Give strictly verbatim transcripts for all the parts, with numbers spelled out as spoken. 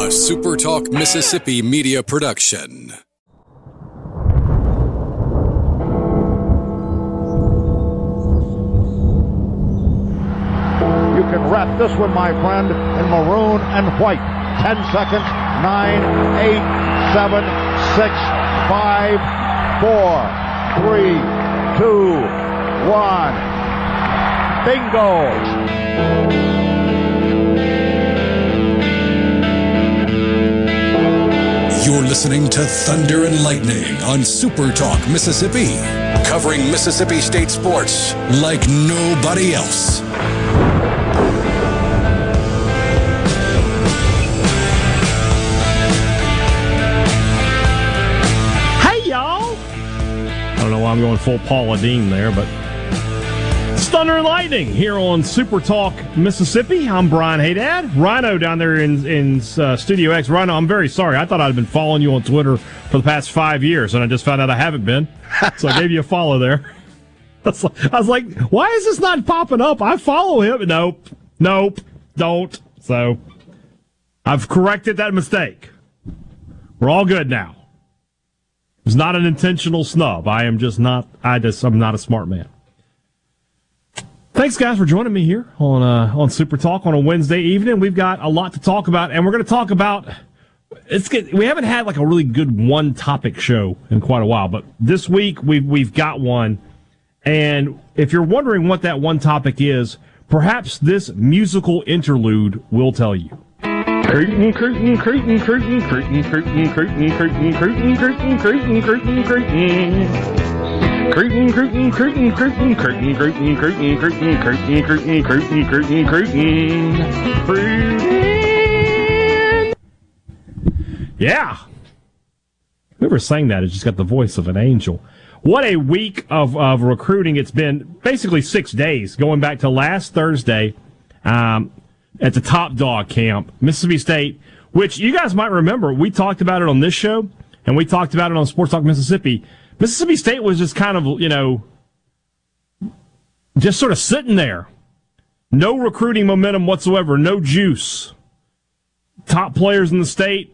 A Super Talk Mississippi media production. You can wrap this one, my friend, in maroon and white. Ten seconds. Nine, eight, seven, six, five, four, three, two, one. Bingo! You're listening to Thunder and Lightning on Super Talk Mississippi, covering Mississippi State sports like nobody else. Hey, y'all! I don't know why I'm going full Paula Deen there, but it's Thunder and Lightning here on Super Talk Mississippi. I'm Brian Haydad. Rhino down there in, in uh, Studio X. Rhino, I'm very sorry. I thought I'd been following you on Twitter for the past five years, and I just found out I haven't been. So I gave you a follow there. I was like, why is this not popping up? I follow him. Nope. Nope. Don't. So I've corrected that mistake. We're all good now. It's not an intentional snub. I am just not, I just, I'm not a smart man. Thanks, guys, for joining me here on uh, on Super Talk on a Wednesday evening. We've got a lot to talk about, and we're going to talk about. It's good. We haven't had like a really good one topic show in quite a while, but this week we've we've got one. And if you're wondering what that one topic is, perhaps this musical interlude will tell you. Curtain, curtain, curtain, curtain, curtain, curtain, curtain, curtain, curtain, curtain, curtain, curtain, curtain. Curtain, curtain, curtain, curtain, curtain, curtain, curtain, curtain, curtain, curtain, curtain, curtain, curtain, curtain. Yeah. Whoever sang that has just got the voice of an angel. What a week of, of recruiting it's been. Basically six days, going back to last Thursday um, at the Top Dog Camp, Mississippi State, which you guys might remember. We talked about it on this show, and we talked about it on Sports Talk Mississippi. Mississippi State was just kind of, you know, just sort of sitting there. No recruiting momentum whatsoever, no juice. Top players in the state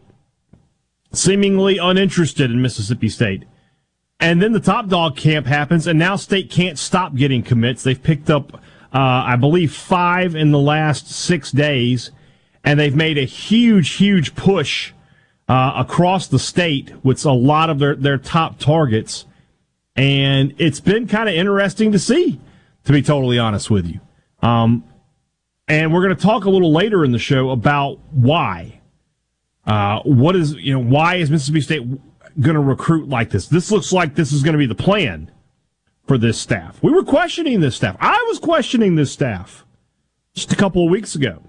seemingly uninterested in Mississippi State. And then the Top Dog Camp happens, and now State can't stop getting commits. They've picked up, uh, I believe, five in the last six days, and they've made a huge, huge push Uh, across the state with a lot of their, their top targets. And it's been kind of interesting to see, to be totally honest with you. Um, and we're going to talk a little later in the show about why. Uh, what is, you know, why is Mississippi State going to recruit like this? This looks like this is going to be the plan for this staff. We were questioning this staff. I was questioning this staff just a couple of weeks ago.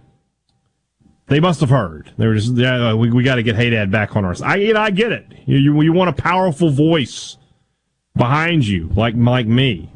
They must have heard. They were just, yeah, we, we got to get Haydad back on our side. I, you know, I get it. You, you, you want a powerful voice behind you, like like me.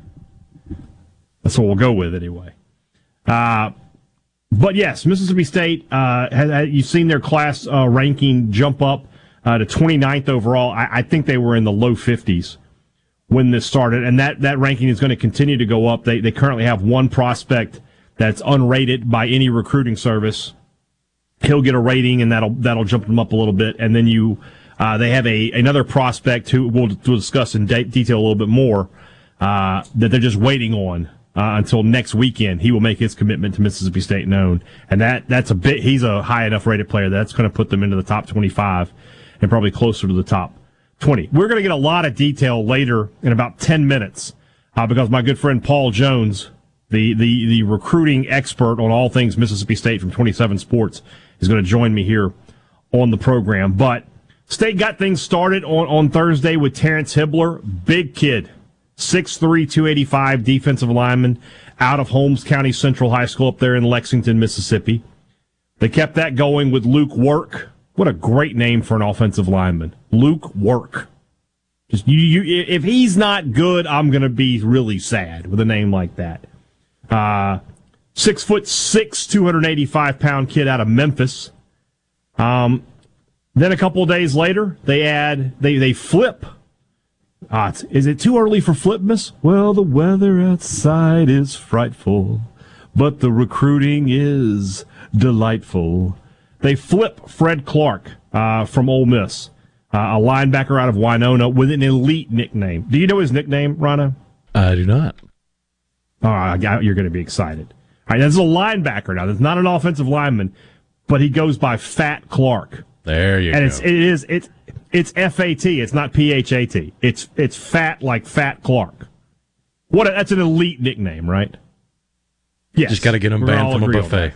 That's what we'll go with anyway. Uh, but yes, Mississippi State, uh, has, has, you've seen their class uh, ranking jump up uh, to twenty-ninth overall. I, I think they were in the low fifties when this started, and that, that ranking is going to continue to go up. They, they currently have one prospect that's unrated by any recruiting service. He'll get a rating, and that'll that'll jump them up a little bit. And then you, uh, they have a another prospect who we'll, we'll discuss in de- detail a little bit more uh, that they're just waiting on uh, until next weekend. He will make his commitment to Mississippi State known, and that that's a bit. He's a high enough rated player that's going to put them into the top twenty-five and probably closer to the top twenty. We're going to get a lot of detail later in about ten minutes uh, because my good friend Paul Jones, the the the recruiting expert on all things Mississippi State from twenty-seven Sports, is going to join me here on the program. But State got things started on, on Thursday with Terrence Hibbler, big kid, six three, two eighty-five, defensive lineman out of Holmes County Central High School up there in Lexington, Mississippi. They kept that going with Luke Work. What a great name for an offensive lineman. Luke Work. Just you, you, if he's not good, I'm going to be really sad with a name like that. Uh, Six foot six, two hundred eighty-five pound kid out of Memphis. Um, then a couple of days later, they add, they, they flip. Uh, is it too early for Flipmas? Well, the weather outside is frightful, but the recruiting is delightful. They flip Fred Clark uh, from Ole Miss, uh, a linebacker out of Winona with an elite nickname. Do you know his nickname, Rana? I do not. Oh, you're going to be excited. All right, this is a linebacker now. That's not an offensive lineman, but he goes by Fat Clark. There you and go. And it's it is it's it's F A T. It's not P H A T. It's it's fat like Fat Clark. What? A, that's an elite nickname, right? Yes. Just got to get him banned from a buffet.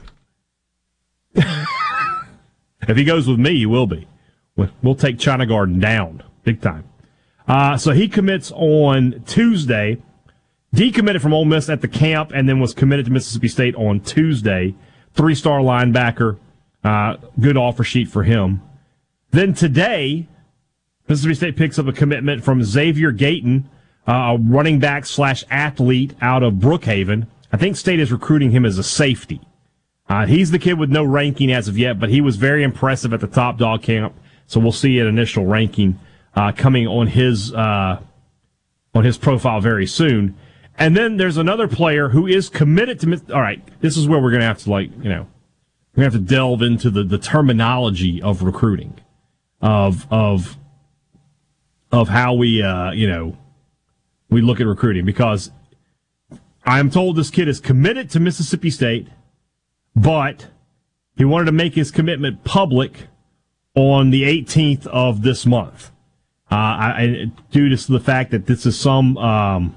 If he goes with me, he will be. We'll take China Garden down big time. Uh, so he commits on Tuesday. Decommitted from Ole Miss at the camp and then was committed to Mississippi State on Tuesday. Three-star linebacker. Uh, good offer sheet for him. Then today, Mississippi State picks up a commitment from Xavier Gayton, uh, a running back slash athlete out of Brookhaven. I think State is recruiting him as a safety. Uh, he's the kid with no ranking as of yet, but he was very impressive at the Top Dog camp. So we'll see an initial ranking uh, coming on his uh, on his profile very soon. And then there's another player who is committed to. All right, this is where we're going to have to, like, you know, we're going to have to delve into the, the terminology of recruiting, of of of how we, uh, you know, we look at recruiting, because I'm told this kid is committed to Mississippi State, but he wanted to make his commitment public on the eighteenth of this month, uh, I, due to the fact that this is some. Um,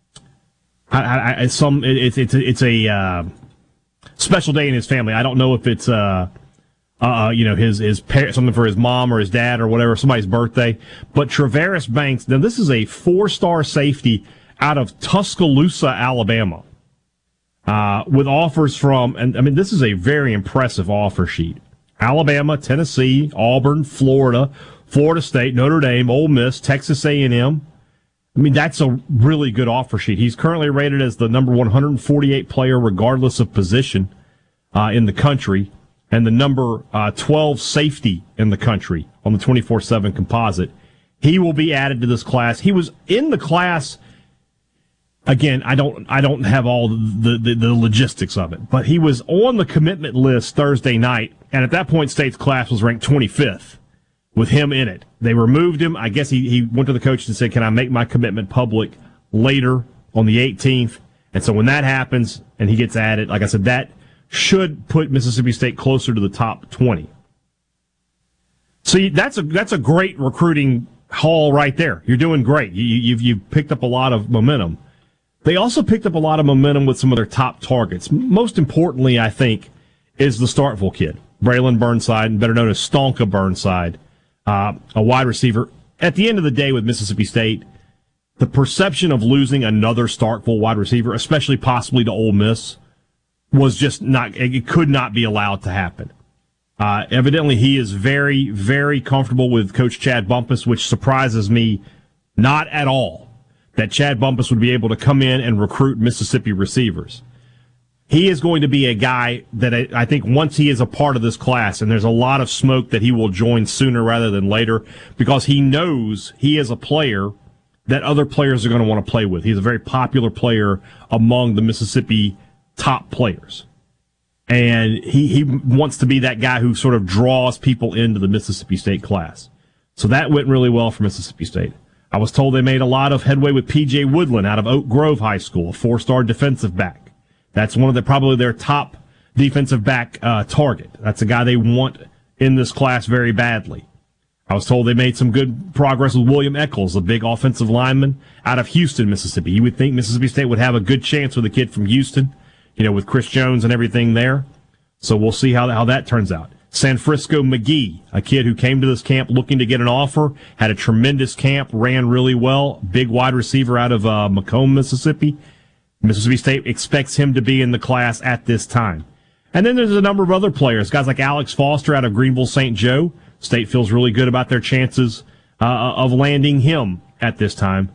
I, I, some it's it's it's a uh, special day in his family. I don't know if it's uh, uh you know his his par- something for his mom or his dad or whatever, somebody's birthday. But Travaris Banks, now this is a four-star safety out of Tuscaloosa, Alabama, uh, with offers from, and I mean this is a very impressive offer sheet: Alabama, Tennessee, Auburn, Florida, Florida State, Notre Dame, Ole Miss, Texas A and M. I mean, that's a really good offer sheet. He's currently rated as the number one hundred forty-eight player, regardless of position, uh, in the country, and the number uh, twelve safety in the country on the twenty-four seven composite. He will be added to this class. He was in the class. Again, I don't, I don't have all the, the, the logistics of it, but he was on the commitment list Thursday night, and at that point, State's class was ranked twenty-fifth. With him in it. They removed him. I guess he, he went to the coach and said, can I make my commitment public later on the eighteenth? And so when that happens and he gets added, like I said, that should put Mississippi State closer to the top twenty. So you, that's a that's a great recruiting haul right there. You're doing great. You, you've, you've picked up a lot of momentum. They also picked up a lot of momentum with some of their top targets. Most importantly, I think, is the Starkville kid, Braylon Burnside, better known as Stonka Burnside. Uh, a wide receiver. At the end of the day with Mississippi State, the perception of losing another Starkville wide receiver, especially possibly to Ole Miss, was just not, it could not be allowed to happen. Uh, evidently he is very, very comfortable with Coach Chad Bumpus, which surprises me not at all, that Chad Bumpus would be able to come in and recruit Mississippi receivers. He is going to be a guy that I, I think once he is a part of this class, and there's a lot of smoke that he will join sooner rather than later, because he knows he is a player that other players are going to want to play with. He's a very popular player among the Mississippi top players. And he, he wants to be that guy who sort of draws people into the Mississippi State class. So that went really well for Mississippi State. I was told they made a lot of headway with P J Woodland out of Oak Grove High School, a four-star defensive back. That's one of the probably their top defensive back uh, target. That's a guy they want in this class very badly. I was told they made some good progress with William Eccles, a big offensive lineman out of Houston, Mississippi. You would think Mississippi State would have a good chance with a kid from Houston, you know, with Chris Jones and everything there. So we'll see how, how that turns out. San Francisco McGee, a kid who came to this camp looking to get an offer, had a tremendous camp, ran really well, big wide receiver out of uh, Macomb, Mississippi. Mississippi State expects him to be in the class at this time. And then there's a number of other players, guys like Alex Foster out of Greenville Saint Joe. State feels really good about their chances uh, of landing him at this time.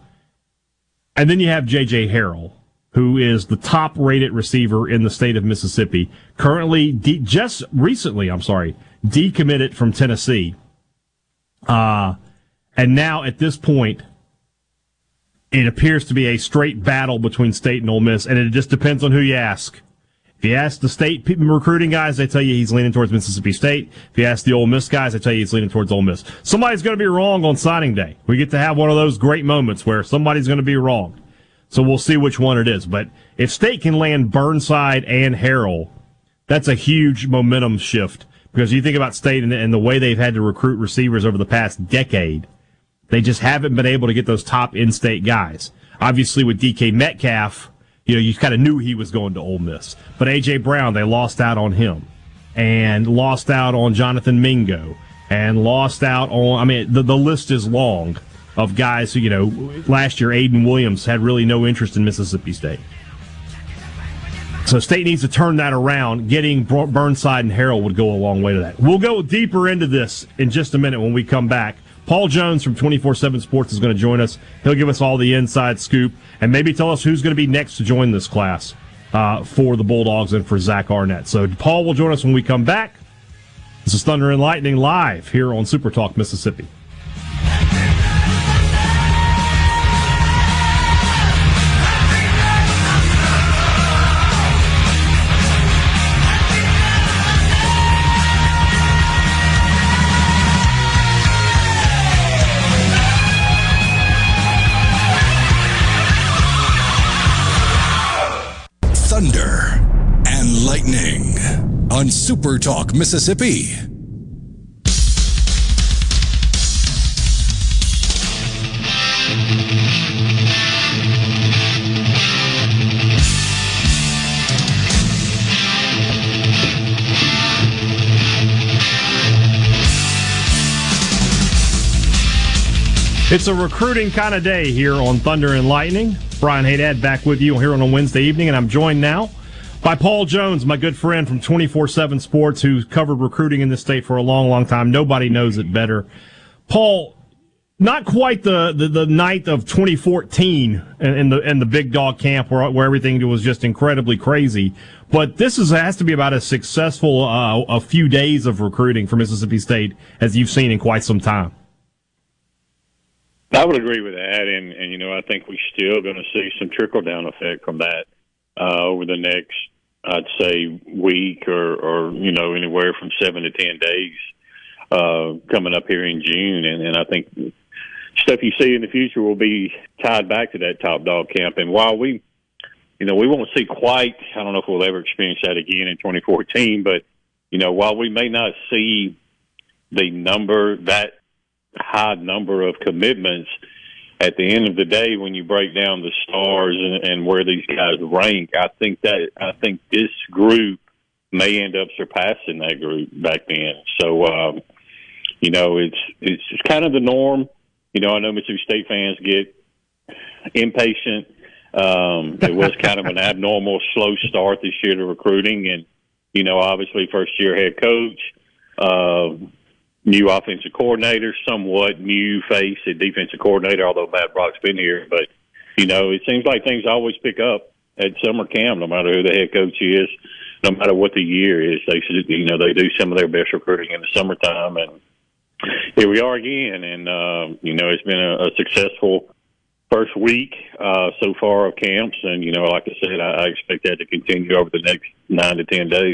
And then you have J J Harrell, who is the top-rated receiver in the state of Mississippi. Currently, de- just recently, I'm sorry, decommitted from Tennessee. Uh, and now, at this point, it appears to be a straight battle between State and Ole Miss, and it just depends on who you ask. If you ask the state recruiting guys, they tell you he's leaning towards Mississippi State. If you ask the Ole Miss guys, they tell you he's leaning towards Ole Miss. Somebody's going to be wrong on signing day. We get to have one of those great moments where somebody's going to be wrong. So we'll see which one it is. But if State can land Burnside and Harrell, that's a huge momentum shift. Because you think about State and, and the way they've had to recruit receivers over the past decade, they just haven't been able to get those top in-state guys. Obviously, with D K Metcalf, you know, you kind of knew he was going to Ole Miss. But A J. Brown, they lost out on him. And lost out on Jonathan Mingo. And lost out on, I mean, the, the list is long of guys who, you know, last year Aiden Williams had really no interest in Mississippi State. So State needs to turn that around. Getting Burnside and Harrell would go a long way to that. We'll go deeper into this in just a minute when we come back. Paul Jones from twenty-four seven Sports is going to join us. He'll give us all the inside scoop and maybe tell us who's going to be next to join this class uh, for the Bulldogs and for Zach Arnett. So Paul will join us when we come back. This is Thunder and Lightning live here on Super Talk Mississippi. Thunder and Lightning on Super Talk Mississippi. It's a recruiting kind of day here on Thunder and Lightning. Brian Haydad back with you here on a Wednesday evening, and I'm joined now by Paul Jones, my good friend from twenty-four seven Sports, who's covered recruiting in this state for a long, long time. Nobody knows it better. Paul, not quite the, the, the night of twenty fourteen in the in the Big Dog Camp where, where everything was just incredibly crazy, but this is has to be about as successful uh, a few days of recruiting for Mississippi State as you've seen in quite some time. I would agree with that, and, and you know, I think we're still going to see some trickle-down effect from that uh, over the next, I'd say, week or, or, you know, anywhere from seven to ten days uh, coming up here in June. And, and I think stuff you see in the future will be tied back to that top dog camp. And while we, you know, we won't see quite, I don't know if we'll ever experience that again in twenty fourteen, but, you know, while we may not see the number, that high number of commitments, at the end of the day, when you break down the stars and, and where these guys rank, I think that I think this group may end up surpassing that group back then. So, um, you know, it's it's just kind of the norm. You know, I know Mississippi State fans get impatient. Um, it was kind of an abnormal slow start this year to recruiting, and you know, obviously, first year head coach. Uh, New offensive coordinator, somewhat new face at defensive coordinator, although Matt Brock's been here. But, you know, it seems like things always pick up at summer camp, no matter who the head coach is, no matter what the year is. They, you know, they do some of their best recruiting in the summertime. And here we are again. And, uh, you know, it's been a, a successful first week uh, so far of camps. And, you know, like I said, I, I expect that to continue over the next nine to ten days.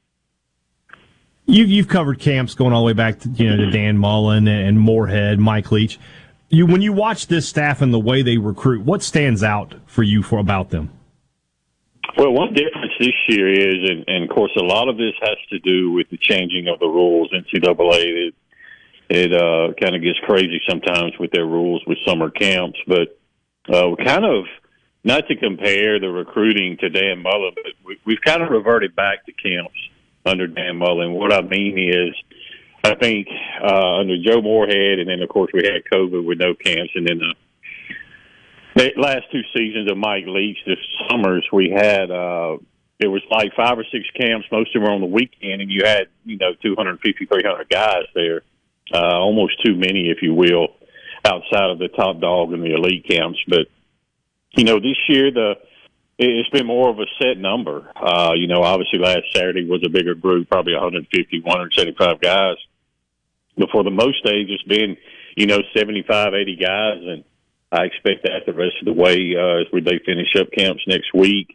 You, you've covered camps going all the way back to, you know, to Dan Mullen and Moorhead, Mike Leach. You, when you watch this staff and the way they recruit, what stands out for you for about them? Well, one difference this year is, and, and of course, a lot of this has to do with the changing of the rules. N C double A, it, it uh, kind of gets crazy sometimes with their rules with summer camps, but uh, we kind of, not to compare the recruiting to Dan Mullen, but we, we've kind of reverted back to camps under Dan Mullen. What I mean is, I think uh, under Joe Moorhead, and then, of course, we had COVID with no camps, and then the, the last two seasons of Mike Leach, this summers, we had, uh, it was like five or six camps. Most of them were on the weekend, and you had, you know, two hundred fifty, three hundred guys there, uh, almost too many, if you will, outside of the top dog and the elite camps. But, you know, this year, the it's been more of a set number. Uh, you know, obviously last Saturday was a bigger group, probably one hundred fifty, one hundred seventy-five guys. But for the most days, it's been, you know, seventy-five, eighty guys. And I expect that the rest of the way uh, as we they finish up camps next week.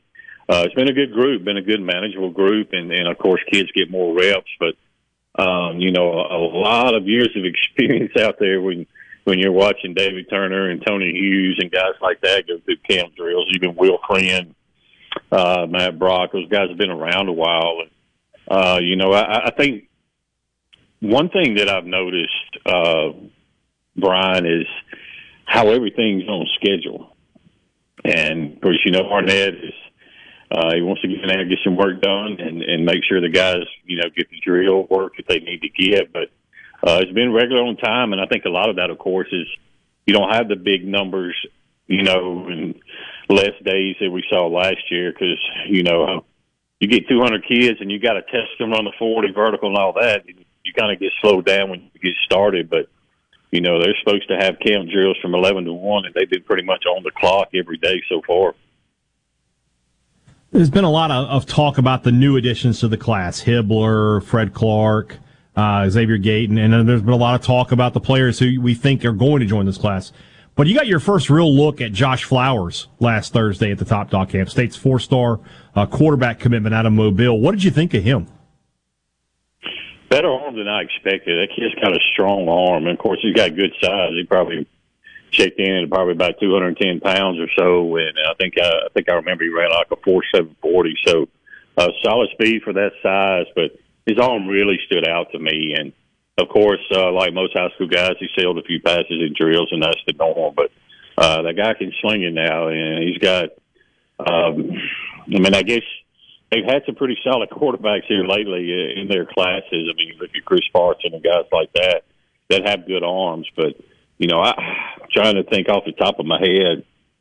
uh, it's been a good group, been a good manageable group, and, and of course kids get more reps. But um, you know, a, a lot of years of experience out there when when you're watching David Turner and Tony Hughes and guys like that go through camp drills. Even Will Friend, uh, Matt Brock, those guys have been around a while. And uh, you know, I, I think one thing that I've noticed, uh, Brian, is how everything's on schedule. And, of course, you know, Arnett is uh, he wants to get in there and get some work done and, and make sure the guys, you know, get the drill work that they need to get. But uh, it's been regular on time, and I think a lot of that, of course, is you don't have the big numbers, you know, and less days that we saw last year because, you know, you get two hundred kids and you got to test them on the forty vertical and all that. You kind of get slowed down when you get started, but you know, they're supposed to have camp drills from eleven to one, and they've been pretty much on the clock every day so far. There's been a lot of, of talk about the new additions to the class, Hibbler, Fred Clark, uh, Xavier Gayton, and then there's been a lot of talk about the players who we think are going to join this class. But you got your first real look at Josh Flowers last Thursday at the Top Dog Camp, State's four-star uh, quarterback commitment out of Mobile. What did you think of him? Better arm than I expected. That kid's got a strong arm. And, of course, he's got good size. He probably checked in at probably about two hundred ten pounds or so. And I think I, I think I remember he ran like a four seven forty. So, uh, solid speed for that size. But his arm really stood out to me. And, of course, uh, like most high school guys, he sailed a few passes in drills, and that's the norm. But uh, that guy can sling it now. And he's got, um, I mean, I guess – they've had some pretty solid quarterbacks here lately in their classes. I mean, you look at Chris Parson and guys like that that have good arms. But, you know, I, I'm trying to think off the top of my head.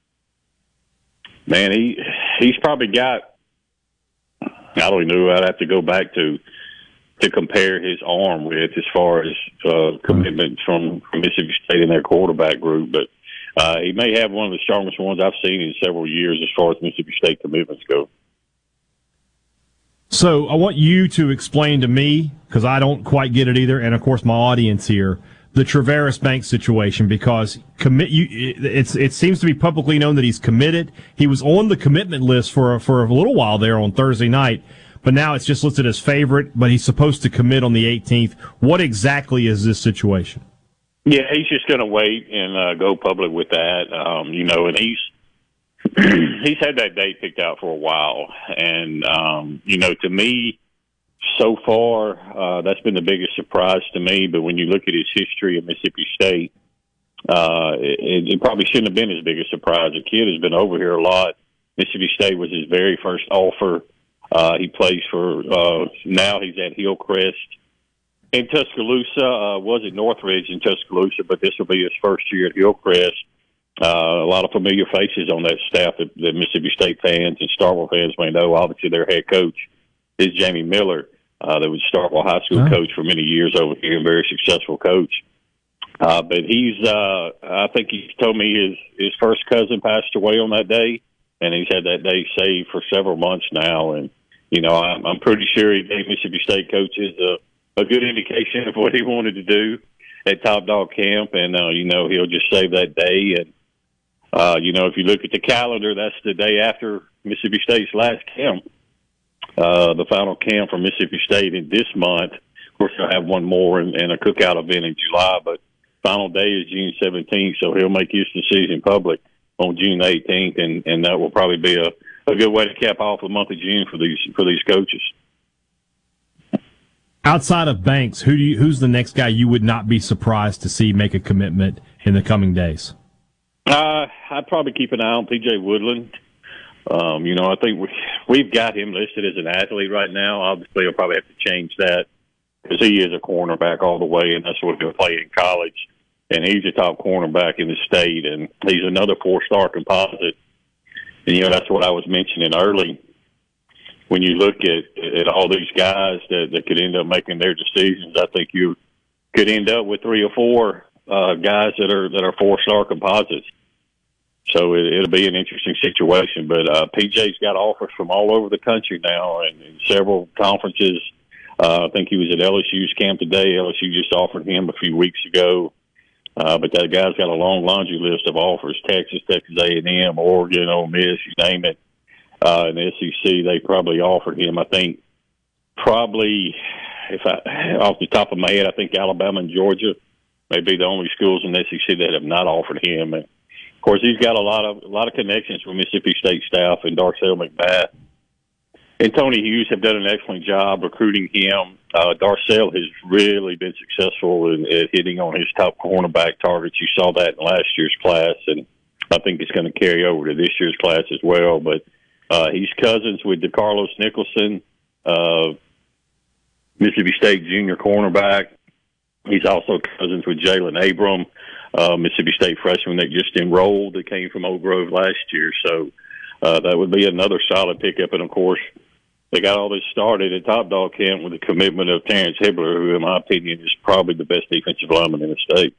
Man, he he's probably got – I don't even know who I'd have to go back to to compare his arm with as far as uh, commitments from, from Mississippi State in their quarterback group. But uh, he may have one of the strongest ones I've seen in several years as far as Mississippi State commitments go. So I want you to explain to me, because I don't quite get it either, and of course my audience here, the Travaris Banks situation, because commit you, it's it seems to be publicly known that he's committed. He was on the commitment list for for a little while there on Thursday night, but now it's just listed as favorite. But he's supposed to commit on the eighteenth. What exactly is this situation? Yeah, he's just going to wait and uh, go public with that, um, you know, and he's. He's had that date picked out for a while, and um, you know, to me, so far, uh, that's been the biggest surprise to me. But when you look at his history at Mississippi State, uh, it, it probably shouldn't have been his biggest surprise. The kid has been over here a lot. Mississippi State was his very first offer. Uh, he plays for uh, now. He's at Hillcrest in Tuscaloosa. Uh, was at Northridge in Tuscaloosa, but this will be his first year at Hillcrest. Uh, a lot of familiar faces on that staff that, that Mississippi State fans and Starkville fans may know. Obviously, their head coach is Jamie Miller, uh, that was Starkville High School huh? coach for many years over here, a very successful coach. Uh, but he's, uh, I think he told me his, his first cousin passed away on that day, and he's had that day saved for several months now. And, you know, I'm, I'm pretty sure he gave Mississippi State coaches a, a good indication of what he wanted to do at Top Dog Camp. And, uh, you know, he'll just save that day. And, Uh, you know, if you look at the calendar, that's the day after Mississippi State's last camp, uh, the final camp for Mississippi State in this month. Of course, they'll have one more and, and a cookout event in July, but final day is June seventeenth, so he'll make his decision public on June eighteenth, and, and that will probably be a, a good way to cap off the month of June for these for these coaches. Outside of Banks, who do you, who's the next guy you would not be surprised to see make a commitment in the coming days? Uh, I'd probably keep an eye on P J Woodland. Um, you know, I think we, we've got him listed as an athlete right now. Obviously, he'll probably have to change that because he is a cornerback all the way, and that's what he'll play in college. And he's a top cornerback in the state, and he's another four-star composite. And, you know, that's what I was mentioning early. When you look at, at all these guys that, that could end up making their decisions, I think you could end up with three or four uh, guys that are that are four-star composites. So it, it'll be an interesting situation. But uh, P J's got offers from all over the country now and, and several conferences. Uh, I think he was at L S U's camp today. L S U just offered him a few weeks ago. Uh, but that guy's got a long laundry list of offers: Texas, Texas A and M, Oregon, Ole Miss, you name it. uh, in the S E C, they probably offered him. I think probably, if I off the top of my head, I think Alabama and Georgia may be the only schools in the S E C that have not offered him. And of course, he's got a lot of a lot of connections with Mississippi State staff and Darcel McBath and Tony Hughes have done an excellent job recruiting him. Uh, Darcel has really been successful in, in hitting on his top cornerback targets. You saw that in last year's class, and I think it's going to carry over to this year's class as well. But uh, he's cousins with DeCarlos Nicholson, uh, Mississippi State junior cornerback. He's also cousins with Jalen Abram, uh, Mississippi State freshman that just enrolled that came from Oak Grove last year. So uh, that would be another solid pickup. And, of course, they got all this started at Top Dog Camp with the commitment of Terrence Hibbler, who, in my opinion, is probably the best defensive lineman in the state.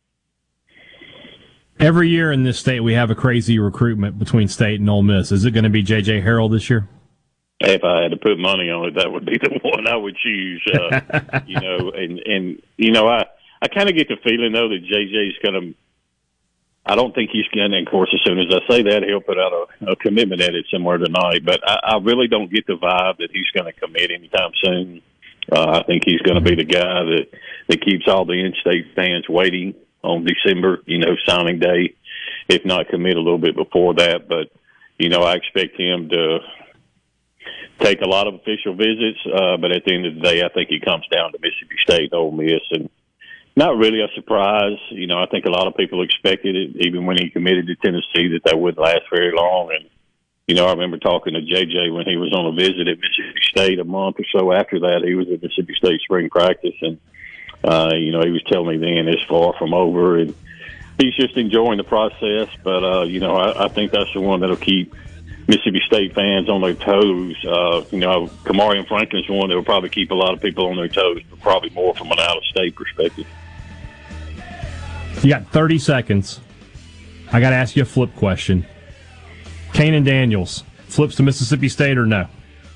Every year in this state, we have a crazy recruitment between State and Ole Miss. Is it going to be J J Harrell this year? If I had to put money on it, that would be the one I would choose. Uh, you know, and, and you know, I, I kind of get the feeling, though, that J J's going to – I don't think he's going to – of course, as soon as I say that, he'll put out a, a commitment edit somewhere tonight. But I, I really don't get the vibe that he's going to commit anytime soon. Uh, I think he's going to be the guy that, that keeps all the in-state fans waiting on December, you know, signing day, if not commit a little bit before that. But, you know, I expect him to – take a lot of official visits, uh, but at the end of the day, I think it comes down to Mississippi State and Ole Miss, and not really a surprise. You know, I think a lot of people expected it, even when he committed to Tennessee, that that wouldn't last very long. And, you know, I remember talking to J J when he was on a visit at Mississippi State a month or so after that. He was at Mississippi State spring practice, and, uh, you know, he was telling me then it's far from over, and he's just enjoying the process. But, uh, you know, I, I think that's the one that'll keep Mississippi State fans on their toes. Uh, you know, Kamarion Franklin's one that will probably keep a lot of people on their toes, but probably more from an out-of-state perspective. You got thirty seconds. I got to ask you a flip question. Kanan Daniels, flips to Mississippi State or no?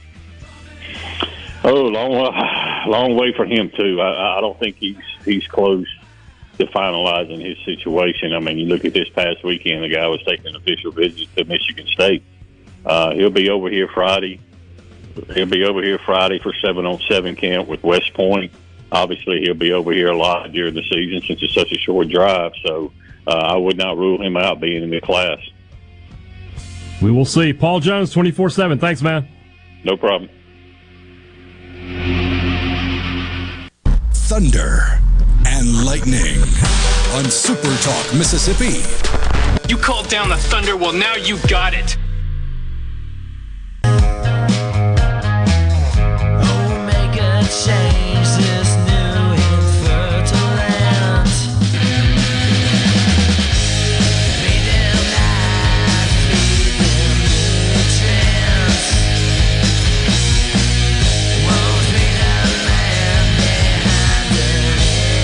Oh, long, long way for him, too. I, I don't think he's he's close to finalizing his situation. I mean, you look at this past weekend, the guy was taking an official visit to Michigan State. Uh, he'll be over here Friday. He'll be over here Friday for seven on seven camp with West Point. Obviously, he'll be over here a lot during the season since it's such a short drive. So uh, I would not rule him out being in the class. We will see. Paul Jones, twenty-four seven. Thanks, man. No problem. Thunder and lightning on Super Talk Mississippi. You called down the thunder. Well, now you got it. Change this new infertile land. Feed them life, feed them nutrients. Won't be the man behind an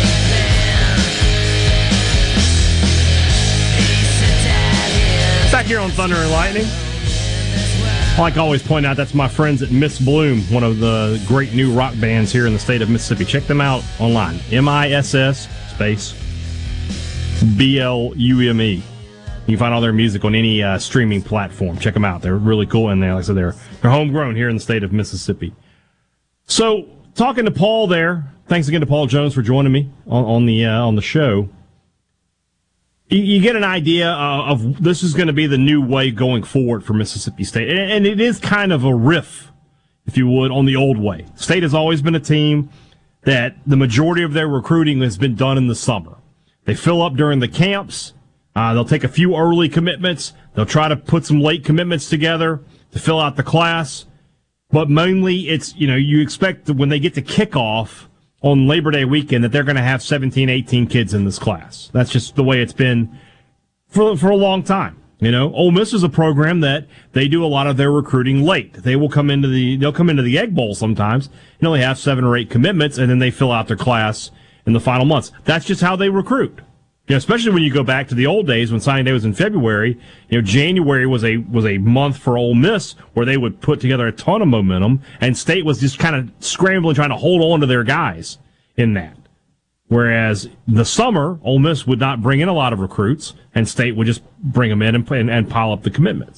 egg pen. Back here on Thunder and Lightning. I like to always point out that's my friends at Miss Bloom, one of the great new rock bands here in the state of Mississippi. Check them out online. M I S S space B L U M E. You can find all their music on any uh, streaming platform. Check them out. They're really cool, and they, like I said, they're, they're homegrown here in the state of Mississippi. So, talking to Paul there, thanks again to Paul Jones for joining me on, on the uh, on the show. You get an idea of this is going to be the new way going forward for Mississippi State. And it is kind of a riff, if you would, on the old way. State has always been a team that the majority of their recruiting has been done in the summer. They fill up during the camps. Uh, they'll take a few early commitments. They'll try to put some late commitments together to fill out the class. But mainly it's, you know, you expect that when they get to kickoff on Labor Day weekend that they're going to have seventeen, eighteen kids in this class. That's just the way it's been for for a long time. You know, Ole Miss is a program that they do a lot of their recruiting late. They will come into the they'll come into the Egg Bowl sometimes and only have seven or eight commitments, and then they fill out their class in the final months. That's just how they recruit. You know, especially when you go back to the old days when signing day was in February. You know, January was a was a month for Ole Miss where they would put together a ton of momentum, and State was just kind of scrambling, trying to hold on to their guys in that. Whereas the summer, Ole Miss would not bring in a lot of recruits, and State would just bring them in and, and, and pile up the commitments.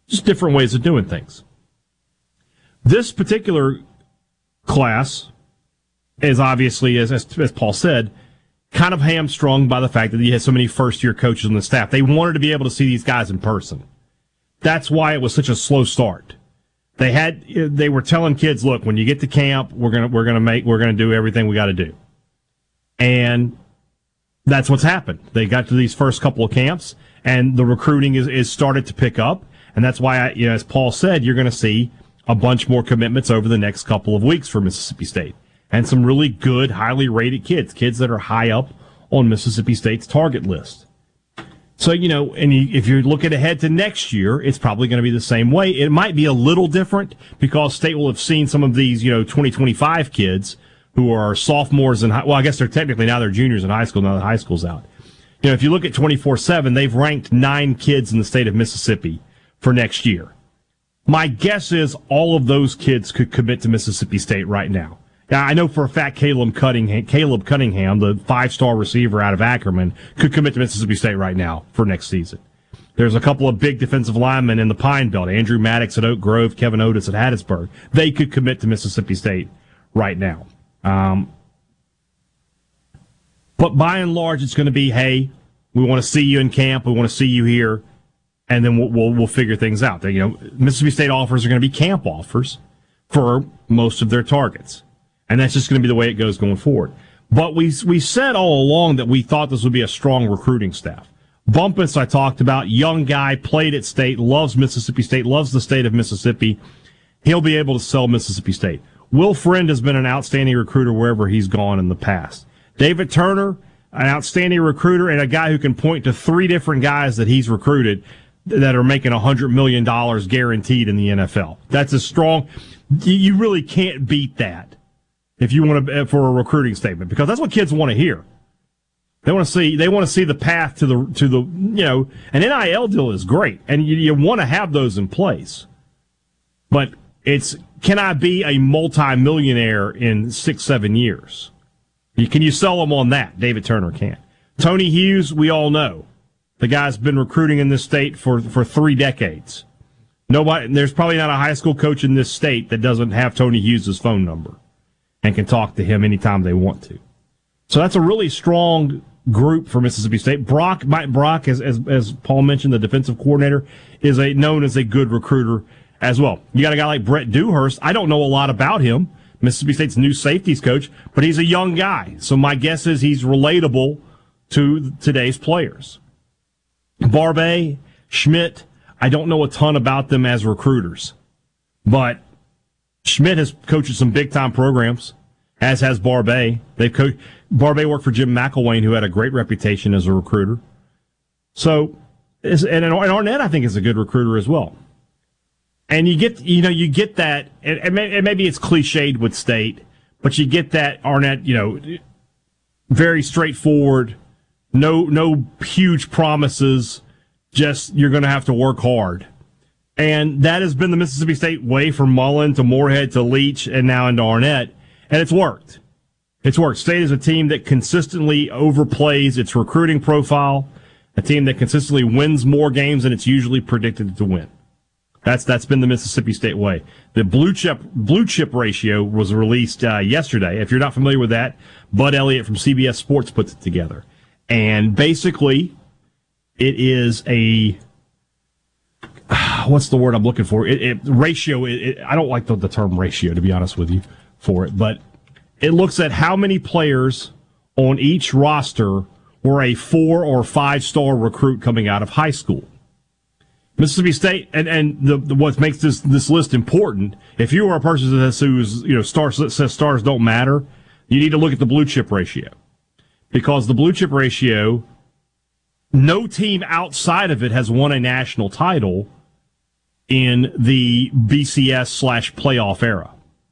Just different ways of doing things. This particular class is obviously, as, as, as Paul said, kind of hamstrung by the fact that he has so many first-year coaches on the staff. They wanted to be able to see these guys in person. That's why it was such a slow start. They had, they were telling kids, look, when you get to camp, we're gonna, we're gonna make, we're gonna do everything we got to do, and that's what's happened. They got to these first couple of camps, and the recruiting is, is started to pick up, and that's why, I, you know, as Paul said, you're going to see a bunch more commitments over the next couple of weeks for Mississippi State, and some really good, highly rated kids, kids that are high up on Mississippi State's target list. So, you know, and you, if you're looking ahead to next year, it's probably going to be the same way. It might be a little different because State will have seen some of these, you know, twenty twenty-five kids who are sophomores in high, well, I guess they're technically now they're juniors in high school now that high school's out. You know, if you look at twenty-four seven, they've ranked nine kids in the state of Mississippi for next year. My guess is all of those kids could commit to Mississippi State right now. Now, I know for a fact Caleb Cunningham, Caleb Cunningham, the five-star receiver out of Ackerman, could commit to Mississippi State right now for next season. There's a couple of big defensive linemen in the Pine Belt, Andrew Maddox at Oak Grove, Kevin Otis at Hattiesburg. They could commit to Mississippi State right now. Um, but by and large, it's going to be, hey, we want to see you in camp, we want to see you here, and then we'll we'll, we'll figure things out. You know, Mississippi State offers are going to be camp offers for most of their targets. And that's just going to be the way it goes going forward. But we we said all along that we thought this would be a strong recruiting staff. Bumpus, I talked about, young guy, played at State, loves Mississippi State, loves the state of Mississippi. He'll be able to sell Mississippi State. Will Friend has been an outstanding recruiter wherever he's gone in the past. David Turner, an outstanding recruiter and a guy who can point to three different guys that he's recruited that are making one hundred million dollars guaranteed in the N F L. That's a strong, you really can't beat that. If you want to, for a recruiting statement, because that's what kids want to hear. They want to see, they want to see the path to the, to the, you know, an N I L deal is great, and you, you want to have those in place. But it's, can I be a multi-millionaire in six, seven years? You, can you sell them on that? David Turner can't. Tony Hughes, we all know. The guy's been recruiting in this state for, for three decades. Nobody, there's probably not a high school coach in this state that doesn't have Tony Hughes' phone number and can talk to him anytime they want to. So that's a really strong group for Mississippi State. Brock, Mike Brock, as, as as Paul mentioned, the defensive coordinator, is a known as a good recruiter as well. You got a guy like Brett Dewhurst. I don't know a lot about him, Mississippi State's new safeties coach, but he's a young guy. So my guess is he's relatable to today's players. Barbay, Schmidt, I don't know a ton about them as recruiters, but Schmidt has coached some big-time programs, as has Barbay. They've co- Barbay worked for Jim McElwain, who had a great reputation as a recruiter. So, and, and Arnett, I think, is a good recruiter as well. And you get, you know, you get that, and, and maybe it's cliched with State, but you get that Arnett, you know, very straightforward, no, no huge promises, just you're going to have to work hard. And that has been the Mississippi State way from Mullen to Moorhead to Leach and now into Arnett. And it's worked. It's worked. State is a team that consistently overplays its recruiting profile, a team that consistently wins more games than it's usually predicted to win. That's that's been the Mississippi State way. The blue chip blue chip ratio was released uh, yesterday. If you're not familiar with that, Bud Elliott from C B S Sports puts it together. And basically, it is a... What's the word I'm looking for? It, it ratio. It, it, I don't like the, the term ratio, to be honest with you, for it. But it looks at how many players on each roster were a four or five star recruit coming out of high school. Mississippi State, and and the, the what makes this this list important. If you are a person that says who's you know stars that says stars don't matter, you need to look at the blue chip ratio, because the blue chip ratio, no team outside of it has won a national title in the B C S slash playoff era.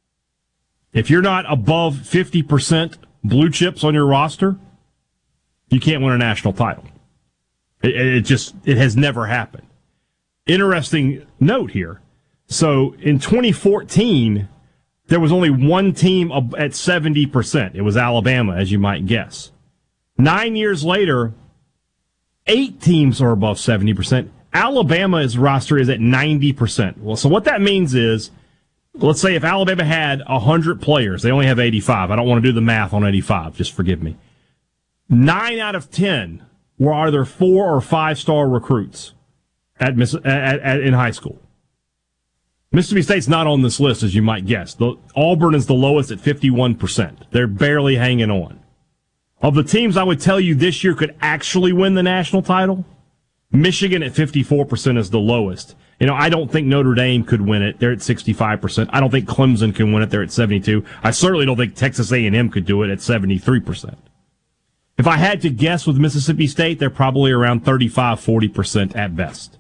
If you're not above fifty percent blue chips on your roster, you can't win a national title. It, it just, it has never happened. Interesting note here. So in twenty fourteen, there was only one team at seventy percent. It was Alabama, as you might guess. Nine years later, eight teams are above seventy percent. Alabama's roster is at ninety percent. Well, so what that means is, let's say if Alabama had one hundred players, they only have eighty-five. I don't want to do the math on eighty-five, just forgive me. Nine out of ten were either four or five-star recruits at, at, at in high school. Mississippi State's not on this list, as you might guess. The, Auburn is the lowest at fifty-one percent. They're barely hanging on. Of the teams I would tell you this year could actually win the national title, Michigan at fifty-four percent is the lowest. You know, I don't think Notre Dame could win it. They're at sixty-five percent. I don't think Clemson can win it. They're at seventy-two. I certainly don't think Texas A and M could do it at seventy-three percent. If I had to guess with Mississippi State, they're probably around thirty-five, forty percent at best.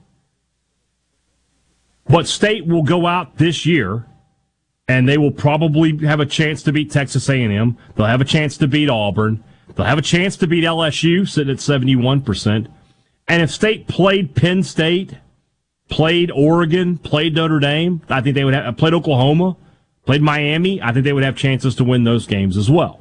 But State will go out this year, and they will probably have a chance to beat Texas A and M. They'll have a chance to beat Auburn. They'll have a chance to beat L S U, sitting at seventy-one percent. And if State played Penn State, played Oregon, played Notre Dame, I think they would have played Oklahoma, played Miami, I think they would have chances to win those games as well.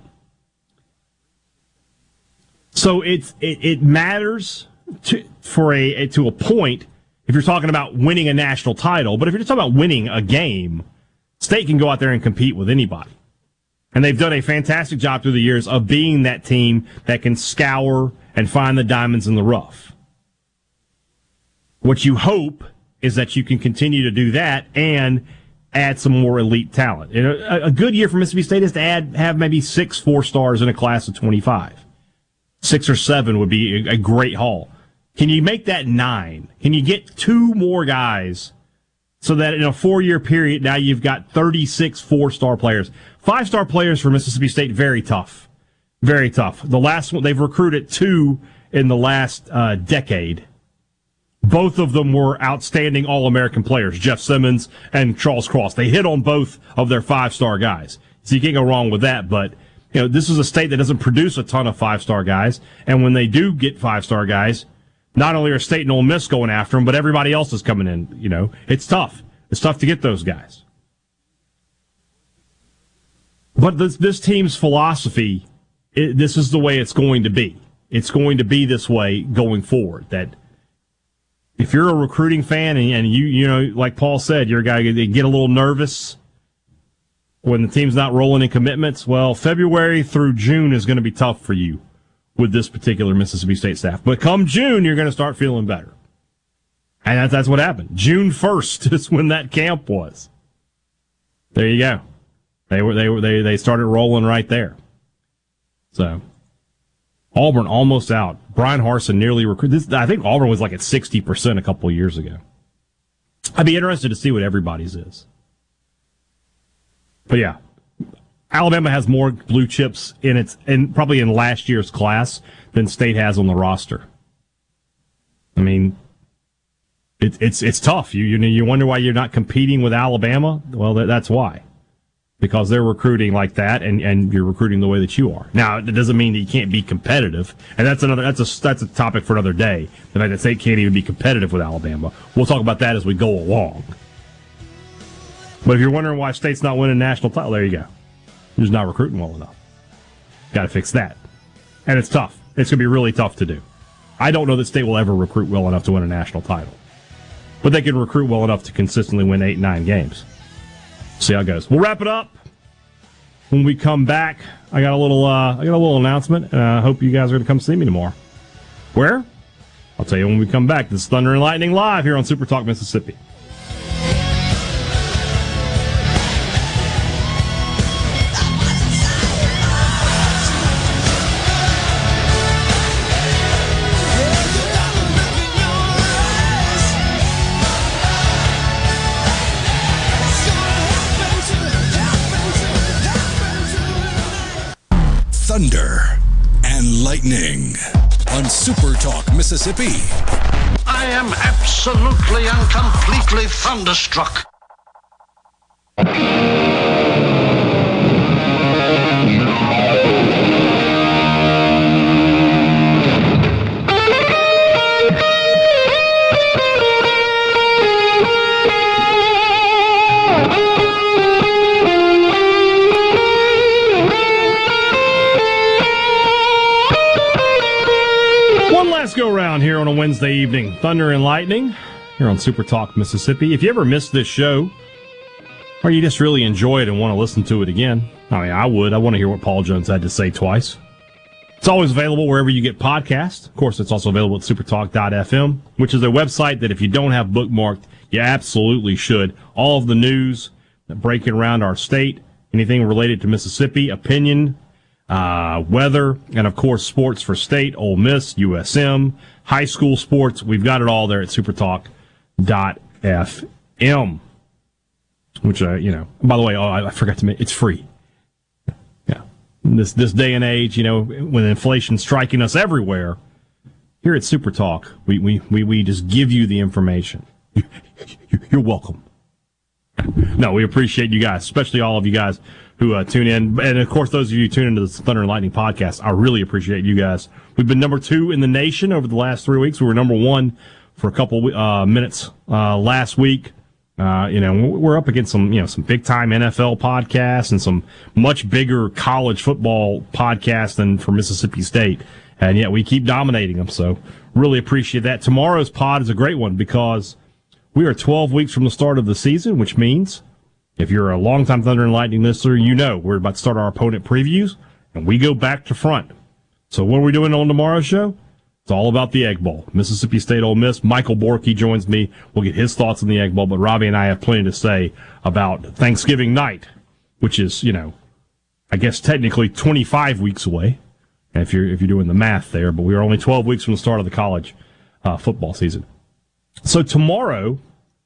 So it's, it, it matters to, for a to a point if you're talking about winning a national title, but if you're just talking about winning a game, State can go out there and compete with anybody. And they've done a fantastic job through the years of being that team that can scour and find the diamonds in the rough. What you hope is that you can continue to do that and add some more elite talent. You know, a, a good year for Mississippi State is to add have maybe six four stars in a class of twenty-five. Six or seven would be a, a great haul. Can you make that nine? Can you get two more guys so that in a four-year period now you've got thirty-six four-star players? Five-star players for Mississippi State, very tough. Very tough. The last one, they've recruited two in the last uh, decade. Both of them were outstanding All-American players, Jeff Simmons and Charles Cross. They hit on both of their five-star guys. So you can't go wrong with that, but you know, this is a state that doesn't produce a ton of five-star guys, and when they do get five-star guys, not only are State and Ole Miss going after them, but everybody else is coming in. You know, it's tough. It's tough to get those guys. But this, this team's philosophy, it, this is the way it's going to be. It's going to be this way going forward. That if you're a recruiting fan and, and you, you know, like Paul said, you're a guy that get a little nervous when the team's not rolling in commitments. Well, February through June is going to be tough for you with this particular Mississippi State staff. But come June, you're going to start feeling better. And that's, that's what happened. June first is when that camp was. There you go. They were they were they they started rolling right there. So Auburn almost out. Brian Harsin nearly recruited. I think Auburn was like at sixty percent a couple of years ago. I'd be interested to see what everybody's is. But yeah, Alabama has more blue chips in its in probably in last year's class than State has on the roster. I mean, it, it's it's tough. You you know you wonder why you're not competing with Alabama. Well, that, that's why. Because they're recruiting like that, and, and you're recruiting the way that you are. Now, it doesn't mean that you can't be competitive, and that's another that's a that's a topic for another day. The fact that State can't even be competitive with Alabama. We'll talk about that as we go along. But if you're wondering why State's not winning national title, there you go. You're just not recruiting well enough. Got to fix that, and it's tough. It's going to be really tough to do. I don't know that State will ever recruit well enough to win a national title, but they can recruit well enough to consistently win eight, nine games. See how it goes. We'll wrap it up. When we come back, I got a little uh, I got a little announcement, and I hope you guys are going to come see me tomorrow. Where? I'll tell you when we come back. This is Thunder and Lightning live here on Super Talk Mississippi. Thunder and Lightning on Super Talk Mississippi. I am absolutely and completely thunderstruck. Let's go around here on a Wednesday evening. Thunder and Lightning here on Super Talk Mississippi. If you ever missed this show, or you just really enjoy it and want to listen to it again, I mean, I would. I want to hear what Paul Jones had to say twice. It's always available wherever you get podcasts. Of course, it's also available at supertalk dot f m, which is a website that if you don't have bookmarked, you absolutely should. All of the news breaking around our state, anything related to Mississippi, opinion, uh, weather, and, of course, sports for state, Ole Miss, U S M, high school sports. We've got it all there at supertalk dot f m, which, uh, you know, by the way, oh, I forgot to mention, it's free. Yeah. In this, this day and age, you know, when inflation's striking us everywhere, here at Super Talk, we, we, we, we just give you the information. You're welcome. No, we appreciate you guys, especially all of you guys who uh, tune in. And, of course, those of you who tune into the Thunder and Lightning podcast, I really appreciate you guys. We've been number two in the nation over the last three weeks. We were number one for a couple uh, minutes uh, last week. Uh, you know, we're up against some, you know, some big-time N F L podcasts and some much bigger college football podcasts than for Mississippi State. And yet we keep dominating them, so really appreciate that. Tomorrow's pod is a great one because we are twelve weeks from the start of the season, which means if you're a longtime Thunder and Lightning listener, you know we're about to start our opponent previews, and we go back to front. So what are we doing on tomorrow's show? It's all about the Egg Bowl. Mississippi State, Ole Miss. Michael Borky joins me. We'll get his thoughts on the Egg Bowl, but Robbie and I have plenty to say about Thanksgiving night, which is, you know, I guess technically twenty-five weeks away, if you're if you're doing the math there, but we are only twelve weeks from the start of the college uh, football season. So tomorrow,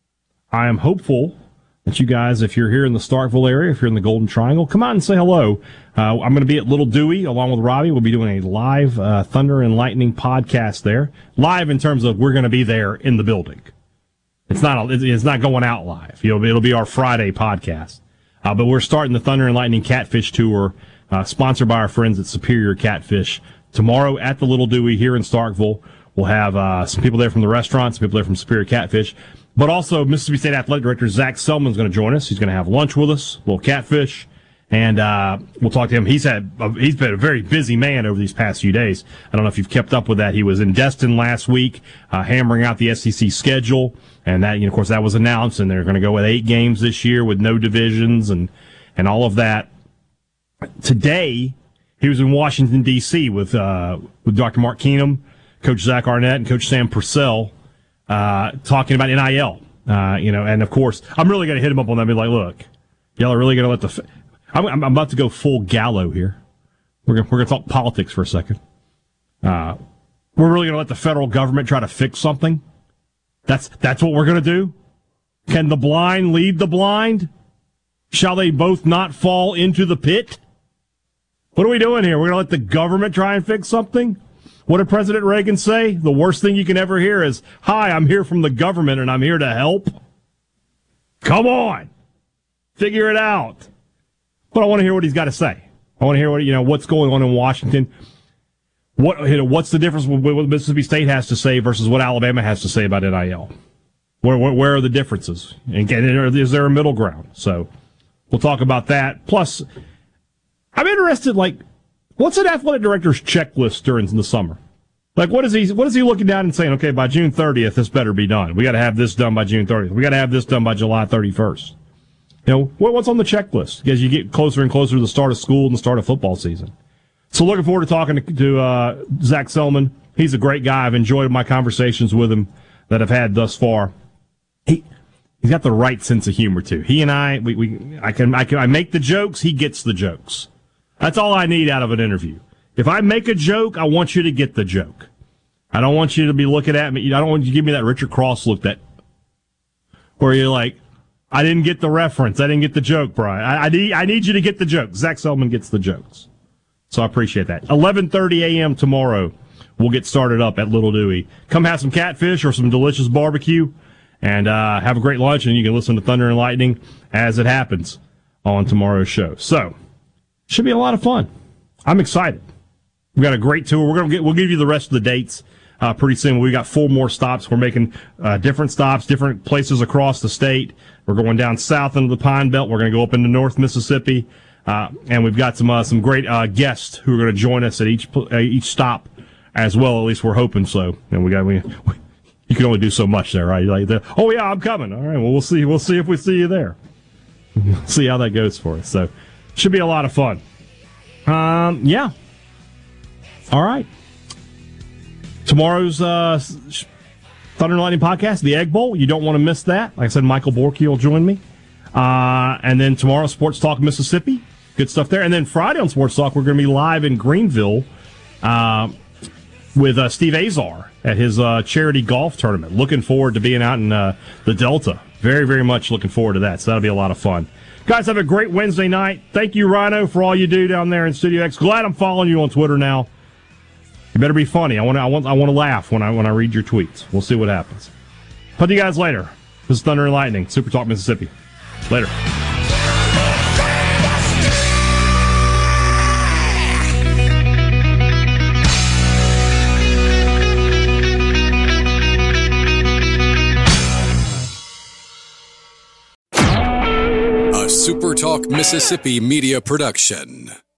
I am hopeful that you guys, if you're here in the Starkville area, if you're in the Golden Triangle, come out and say hello. Uh, I'm going to be at Little Dewey along with Robbie. We'll be doing a live uh, Thunder and Lightning podcast there. Live in terms of we're going to be there in the building. It's not a, it's not going out live. It'll be, it'll be our Friday podcast. Uh, but we're starting the Thunder and Lightning Catfish Tour, uh, sponsored by our friends at Superior Catfish, tomorrow at the Little Dewey here in Starkville. We'll have uh, some people there from the restaurant, some people there from Superior Catfish. But also, Mississippi State Athletic Director Zach Selman is going to join us. He's going to have lunch with us, a little catfish, and uh, we'll talk to him. He's had uh, he's been a very busy man over these past few days. I don't know if you've kept up with that. He was in Destin last week, uh, hammering out the S E C schedule, and that, you know, of course, that was announced, and they're going to go with eight games this year with no divisions and and all of that. Today, he was in Washington D C with uh, with Doctor Mark Keenum, Coach Zach Arnett, and Coach Sam Purcell. Uh, talking about N I L, uh, you know, and of course, I'm really going to hit him up on that and be like, look, y'all are really going to let the, f- I'm, I'm about to go full Gallo here. We're going we're going to talk politics for a second. Uh, we're really going to let the federal government try to fix something. That's, that's what we're going to do. Can the blind lead the blind? Shall they both not fall into the pit? What are we doing here? We're going to let the government try and fix something? What did President Reagan say? The worst thing you can ever hear is, hi, I'm here from the government and I'm here to help. Come on. Figure it out. But I want to hear what he's got to say. I want to hear what, you know, what's going on in Washington. What, you know, what's the difference with what Mississippi State has to say versus what Alabama has to say about N I L? Where, where, where are the differences? And is there a middle ground? So we'll talk about that. Plus, I'm interested, like, what's an athletic director's checklist during the summer? Like, what is he? What is he looking down and saying? Okay, by June thirtieth, this better be done. We got to have this done by June thirtieth. We got to have this done by July thirty-first. You know, what's on the checklist as you get closer and closer to the start of school and the start of football season? So, looking forward to talking to, to uh, Zach Selman. He's a great guy. I've enjoyed my conversations with him that I've had thus far. He he's got the right sense of humor too. He and I, we, we I can I can I make the jokes. He gets the jokes. That's all I need out of an interview. If I make a joke, I want you to get the joke. I don't want you to be looking at me. I don't want you to give me that Richard Cross look that where you're like, I didn't get the reference. I didn't get the joke, Brian. I, I need I need you to get the joke. Zach Selman gets the jokes. So I appreciate that. eleven thirty a.m. tomorrow, we'll get started up at Little Dewey. Come have some catfish or some delicious barbecue and uh, have a great lunch, and you can listen to Thunder and Lightning as it happens on tomorrow's show. So, should be a lot of fun. I'm excited. We've got a great tour. We're gonna get. We'll give you the rest of the dates uh, pretty soon. We got four more stops. We're making uh, different stops, different places across the state. We're going down south into the Pine Belt. We're going to go up into North Mississippi, uh, and we've got some uh, some great uh, guests who are going to join us at each uh, each stop as well. At least we're hoping so. And we got we, we you can only do so much there, right? Like, the, oh yeah, I'm coming. All right, well we'll see. We'll see if we see you there. See how that goes for us. So should be a lot of fun. Um, yeah. All right. Tomorrow's uh, Thunder and Lightning podcast, the Egg Bowl. You don't want to miss that. Like I said, Michael Borky will join me. Uh, and then tomorrow, Sports Talk Mississippi. Good stuff there. And then Friday on Sports Talk, we're going to be live in Greenville uh, with uh, Steve Azar at his uh, charity golf tournament. Looking forward to being out in uh, the Delta. Very, very much looking forward to that. So that'll be a lot of fun. Guys, have a great Wednesday night. Thank you, Rhino, for all you do down there in Studio X. Glad I'm following you on Twitter now. You better be funny. I want to. I want. I want to laugh when I when I read your tweets. We'll see what happens. Talk to you guys later. This is Thunder and Lightning, Super Talk Mississippi. Later. A Super Talk Mississippi media production.